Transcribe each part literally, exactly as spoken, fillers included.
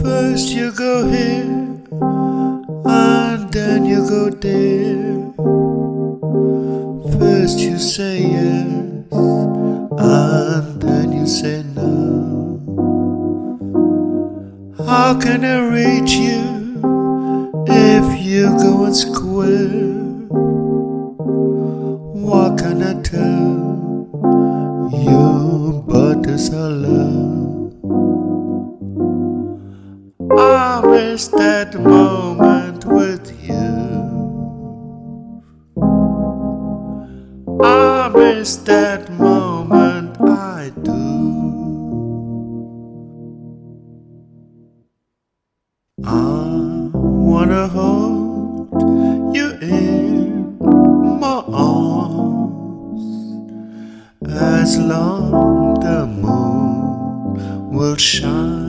First you go here, and then you go there. First you say yes, and then you say no. How can I reach you if you go and square? What can I tell you but this love? I miss that moment with you. I miss that moment, I do. I wanna hold you in my arms as long the moon will shine.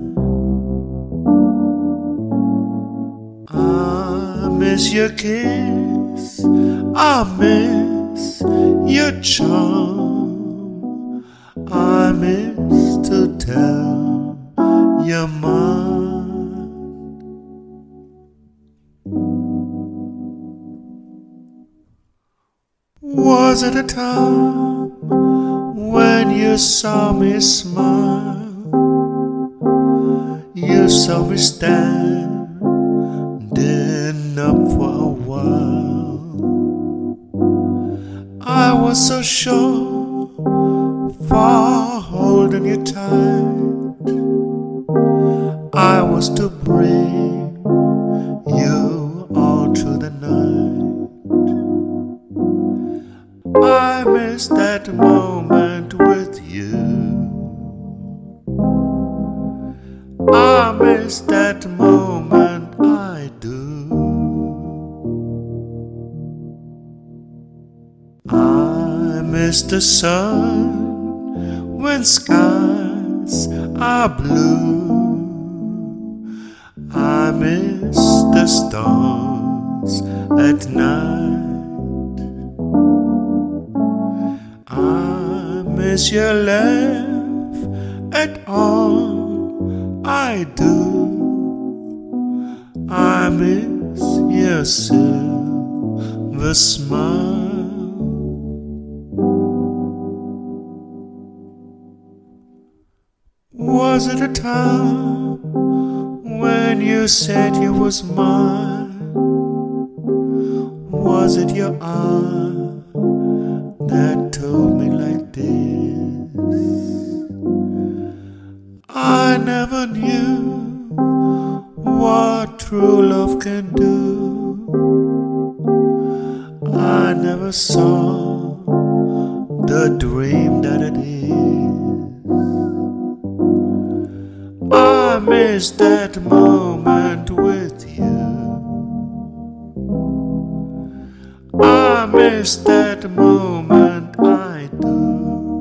I miss your kiss, I miss your charm. I miss to tell your mind. Was it a time when you saw me smile? You saw me stand up for a while. I was so sure for holding you tight. I was to bring you all through the night. I miss that moment with you. I miss that moment, I do. I miss the sun when skies are blue. I miss the stars at night. I miss your laugh at all I do. I miss your silver smile. Was it a time when you said you was mine? Was it your eye that told me like this? I never knew what true love can do. I never saw the dream that it is. I miss that moment with you. I miss that moment, I do.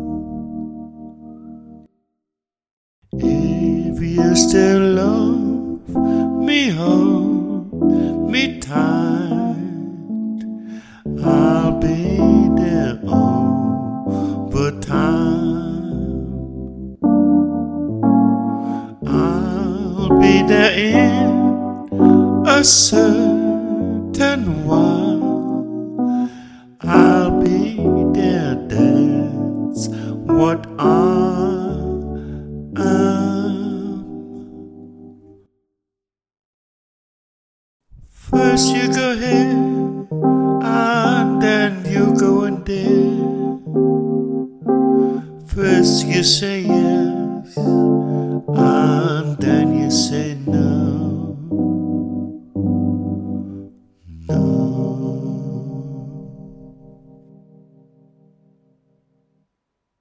If you still love me, hold me tight. I'll be there over time. I'll be there in a certain while. I'll be there, that's what I am. First you go here, and then you go in there. First you say